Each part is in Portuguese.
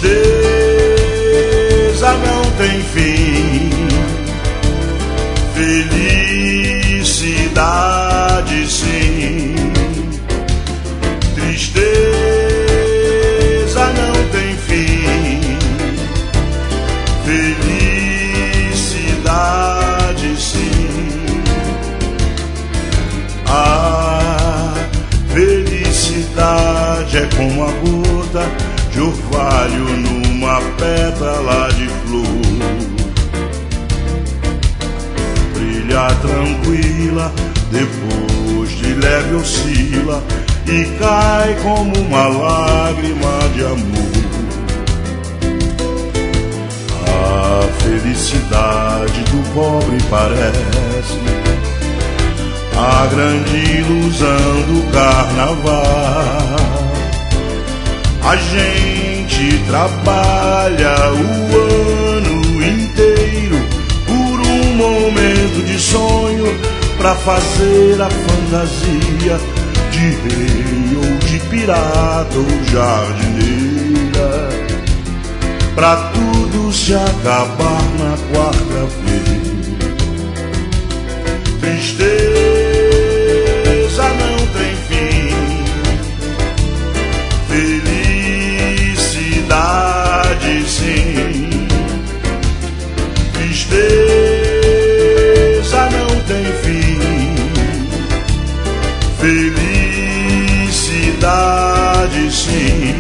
Tristeza não tem fim, felicidade sim. Tristeza não tem fim, felicidade sim. A felicidade é como a gota de orvalho numa pétala de flor. Brilha tranquila, depois de leve oscila e cai como uma lágrima de amor. A felicidade do pobre parece a grande ilusão do carnaval. A gente trabalha o ano inteiro por um momento de sonho, pra fazer a fantasia de rei ou de pirata ou jardineira, pra tudo se acabar na quarta-feira. Tristeza não tem fim, felicidade sim. Tristeza não tem fim, felicidade sim.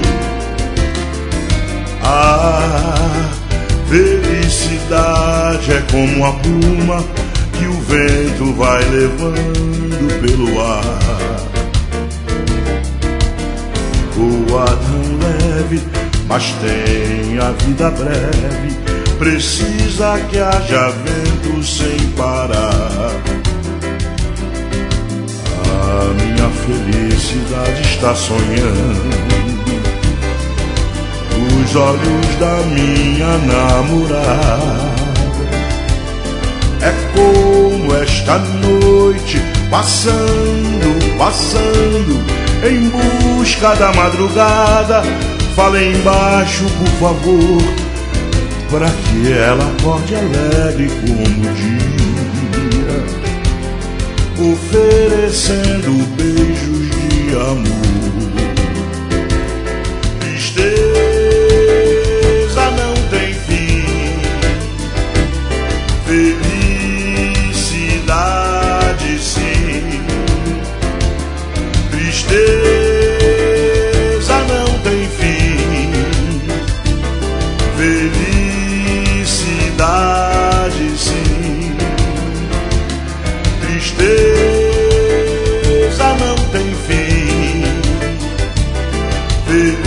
A felicidade é como a pluma que o vento vai levando pelo ar. Voa tão leve, mas tem a vida breve, precisa que haja vento sem parar. A minha felicidade está sonhando os olhos da minha namorada. É como esta noite, passando, passando, em busca da madrugada. Falem baixo, por favor, para que ela acorde alegre como o dia, oferecendo beijos de amor. Tristeza não tem fim, felicidade sim. Tristeza não tem fim, felicidade sim. Tristeza não tem fim, felicidade